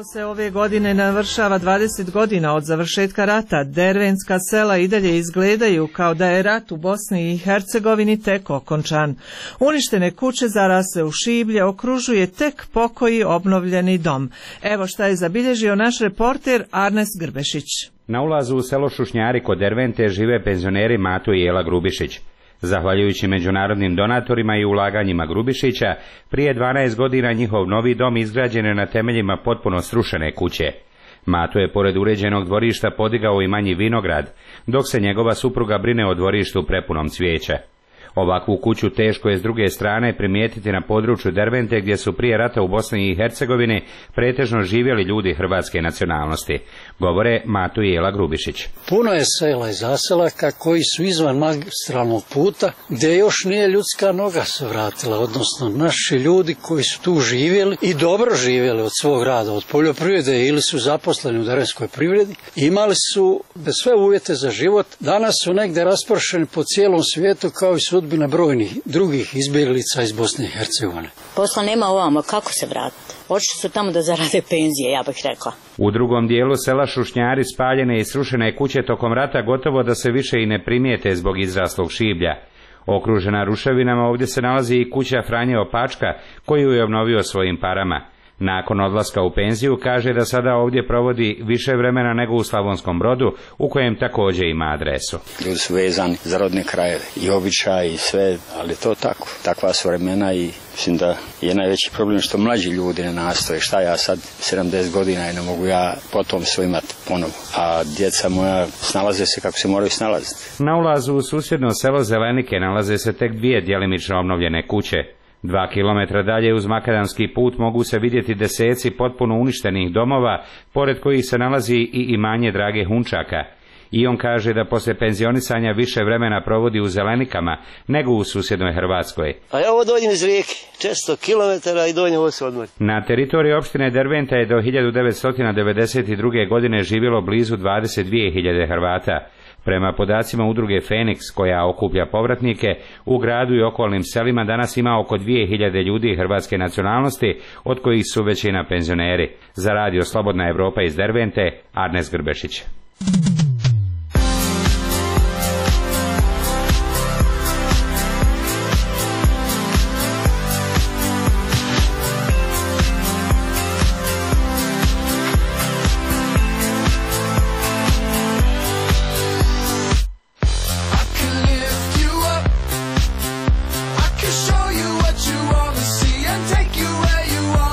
se ove godine navršava dvadeset godina od završetka rata, dervenska sela i dalje izgledaju kao da je rat u Bosni i Hercegovini tek okončan. Uništene kuće zarasle u šiblje, okružuje tek pokoji obnovljeni dom. Evo šta je zabilježio naš reporter Arnes Grbešić. Na ulazu u selo Šušnjari kod Dervente žive penzioneri Mato i Jela Grubišić. Zahvaljujući međunarodnim donatorima i ulaganjima Grubišića, prije dvanaest godina njihov novi dom izgrađen je na temeljima potpuno srušene kuće. Mato je pored uređenog dvorišta podigao i manji vinograd, dok se njegova supruga brine o dvorištu prepunom cvijeća. Ovakvu kuću teško je s druge strane primijetiti na području Dervente gdje su prije rata u Bosni i Hercegovini pretežno živjeli ljudi hrvatske nacionalnosti, govore Mato i Jela Grubišić. Puno je sela i zaselaka koji su izvan magistralnog puta gdje još nije ljudska noga se vratila, odnosno naši ljudi koji su tu živjeli i dobro živjeli od svog rada, od poljoprivrede ili su zaposleni u dervenskoj privredi, imali su sve uvjete za život, danas su negdje raspršeni po cijelom svijetu kao i sudbina brojnih drugih izbjeglica iz Bosne i Hercegovine. Posla nema ovamo, kako se vratiti? Očito su tamo da zarade penzije, ja bih rekla. U drugom dijelu sela Šušnjari spaljene i srušene kuće tokom rata gotovo da se više i ne primijete zbog izraslog šiblja. Okružena ruševinama ovdje se nalazi i kuća Franje Opačka, koju je obnovio svojim parama. Nakon odlaska u penziju kaže da sada ovdje provodi više vremena nego u Slavonskom Brodu, u kojem također ima adresu. Ljudi su vezani za rodne krajeve i običaj i sve, ali to tako. Takva su vremena i mislim da je najveći problem što mlađi ljudi ne nastoje. Šta ja sad, sedamdeset godina i ne mogu ja potom sve imati ponovo. A djeca moja snalaze se kako se moraju snalaziti. Na ulazu u susjedno selo Zelenike nalaze se tek dvije djelimično obnovljene kuće. Dva kilometra dalje uz makadamski put mogu se vidjeti deseci potpuno uništenih domova, pored kojih se nalazi i imanje Drage Hunčaka. I on kaže da poslije penzionisanja više vremena provodi u Zelenikama nego u susjednoj Hrvatskoj. A ja ovo dođem iz Rijeke, često kilometara i dođem ovo se odmori. Na teritoriji opštine Derventa je do hiljadu devetsto devedeset druge. godine živjelo blizu dvadeset dvije hiljade Hrvata. Prema podacima udruge Feniks, koja okuplja povratnike, u gradu i okolnim selima danas ima oko dvije hiljade ljudi hrvatske nacionalnosti, od kojih su većina penzioneri. Za radio Slobodna Evropa iz Dervente, Arnes Grbešić.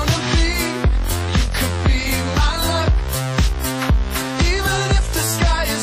Even if the sky is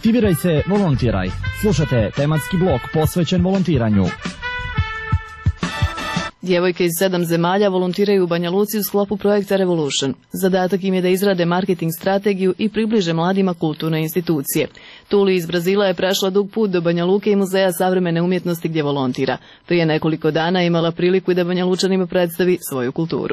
Aktiviraj se, volontiraj. Slušate tematski blok posvećen volontiranju. Djevojke iz sedam zemalja volontiraju u Banja Luci u sklopu projekta Revolution. Zadatak im je da izrade marketing strategiju i približe mladima kulturne institucije. Tuli iz Brazila je prešla dug put do Banja Luke i Muzeja savremene umjetnosti gdje volontira. Prije nekoliko dana je imala priliku i da Banja Lučanima predstavi svoju kulturu.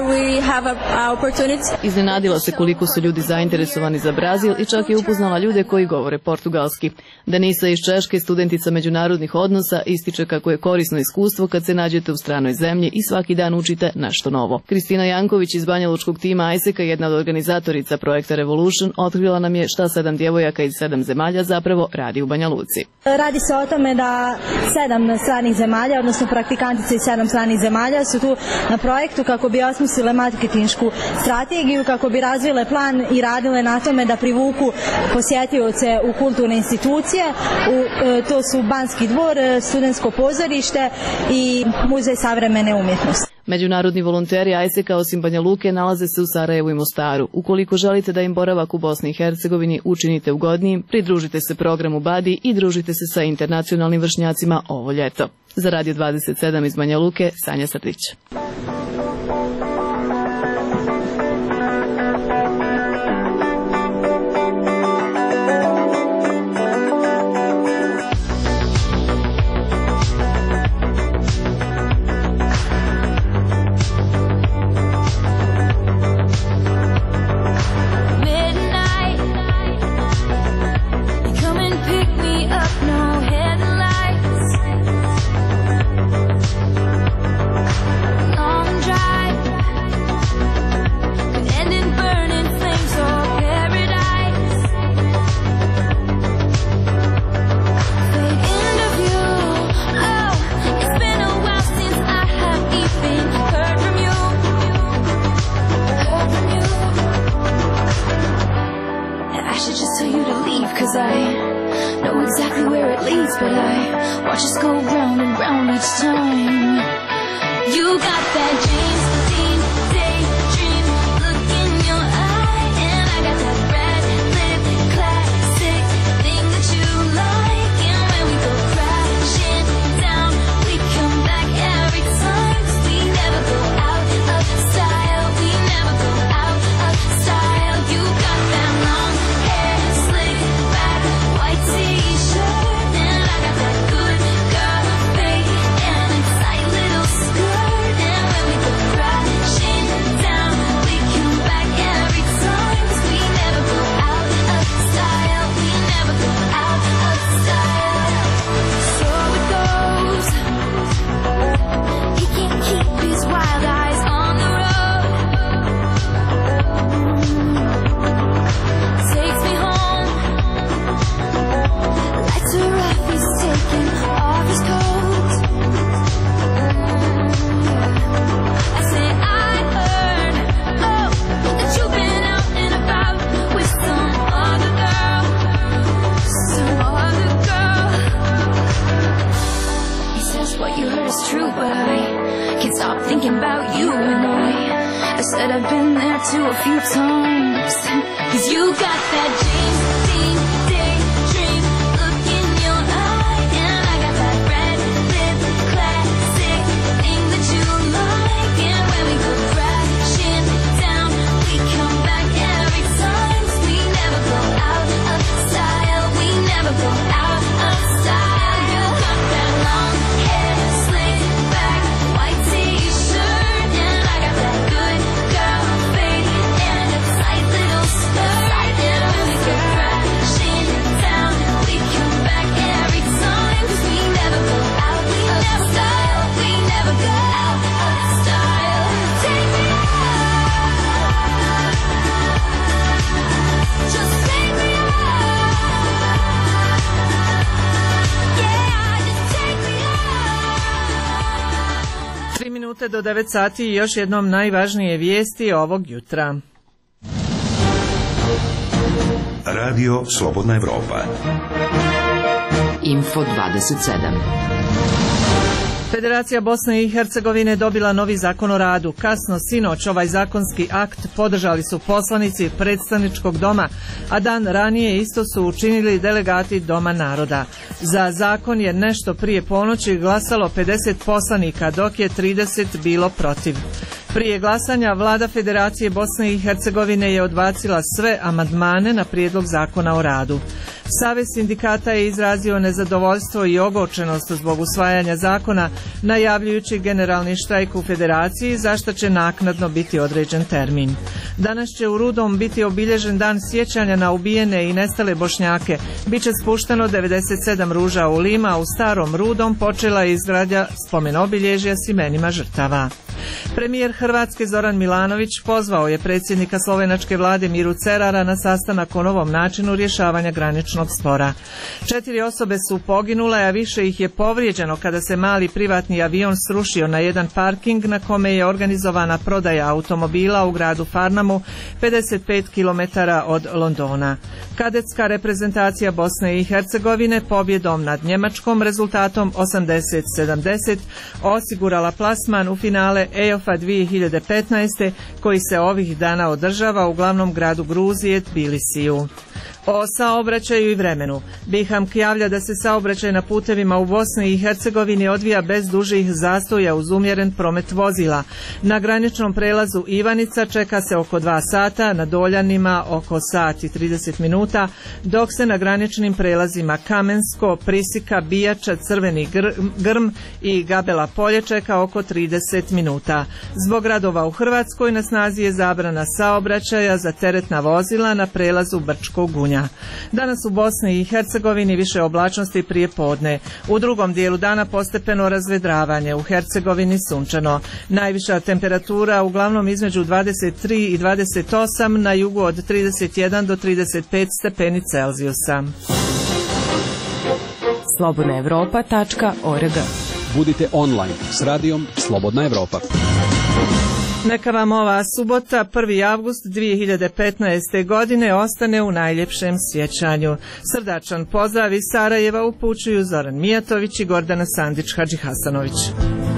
Iznenadila se koliko su ljudi zainteresovani za Brazil i čak je upoznala ljude koji govore portugalski. Danisa iz Češke, studentica međunarodnih odnosa, ističe kako je korisno iskustvo kad se nađete u stranoj zemlji i svaki dan učite nešto novo. Kristina Janković iz banjalučkog tima Ajseka, jedna od organizatorica projekta Revolution, otkrila nam je šta sedam djevojaka iz sedam zemalja zapravo radi u Banja Luci. Radi se o tome da sedam stranih zemalja, odnosno praktikantice iz sedam stranih zemalja su tu na projektu kako bi osmislile marketinšku strategiju, kako bi razvile plan i radile na tome da privuku posjetioce u kulturne institucije. U, to su Banski dvor, Studentsko pozorište i Muzej savremene umjetnosti. Međunarodni volonteri Ajseka osim Banja Luke nalaze se u Sarajevu i Mostaru. Ukoliko želite da im boravak u Bosni i Hercegovini učinite ugodnijim, pridružite se programu Badi i družite se sa internacionalnim vršnjacima ovo ljeto. Za Radio dvadeset sedam iz Banja Luke, Sanja Srdić. Do devet sati i još jednom najvažnije vijesti ovog jutra. Radio Slobodna Evropa. Info dvadeset sedam. Federacija Bosne i Hercegovine dobila novi zakon o radu. Kasno sinoć ovaj zakonski akt podržali su poslanici predstavničkog doma, a dan ranije isto su učinili delegati Doma naroda. Za zakon je nešto prije ponoći glasalo pedeset poslanika, dok je trideset bilo protiv. Prije glasanja vlada Federacije Bosne i Hercegovine je odbacila sve amandmane na prijedlog zakona o radu. Savez sindikata je izrazio nezadovoljstvo i ogorčenost zbog usvajanja zakona, najavljujući generalni štrajk u Federaciji, za što će naknadno biti određen termin. Danas će u Rudom biti obilježen dan sjećanja na ubijene i nestale Bošnjake. Biće spušteno devedeset sedam ruža u Lima, a u Starom Rudom počela je izgradnja spomen obilježja s imenima žrtava. Premijer Hrvatske Zoran Milanović pozvao je predsjednika slovenačke vlade Miru Cerara na sastanak o novom načinu rješavanja graničnog spora. Četiri osobe su poginule, a više ih je povrijeđeno kada se mali privatni avion srušio na jedan parking na kome je organizovana prodaja automobila u gradu Farnamu, pedeset pet kilometara od Londona. Kadetska reprezentacija Bosne i Hercegovine pobjedom nad Njemačkom rezultatom osamdeset sedamdeset osigurala plasman u finale E O F A dvije hiljade petnaeste koji se ovih dana održava u glavnom gradu Gruzije Tbilisiju. O saobraćaju i vremenu. Bihamk javlja da se saobraćaj na putevima u Bosni i Hercegovini odvija bez dužih zastoja uz umjeren promet vozila. Na graničnom prelazu Ivanica čeka se oko dva sata, na Doljanima oko sat i trideset minuta, dok se na graničnim prelazima Kamensko, Prisika, Bijača, Crveni Grm i Gabela Polje čeka oko trideset minuta. Zbog radova u Hrvatskoj na snazi je zabrana saobraćaja za teretna vozila na prelazu Brčko Gunja. Danas u Bosni i Hercegovini više oblačnosti prije podne. U drugom dijelu dana postepeno razvedravanje, u Hercegovini sunčano. Najviša temperatura uglavnom između dvadeset tri i dvadeset osam, na jugu od trideset jedan do trideset pet stepeni Celzijusa. slobodna evropa tačka org. Budite online s radijom Slobodna Evropa. Neka vam ova subota, prvi avgust dvije hiljade petnaeste. godine, ostane u najljepšem sjećanju. Srdačan pozdrav iz Sarajeva upućuju Zoran Mijatović i Gordana Sandić Hadžihasanović.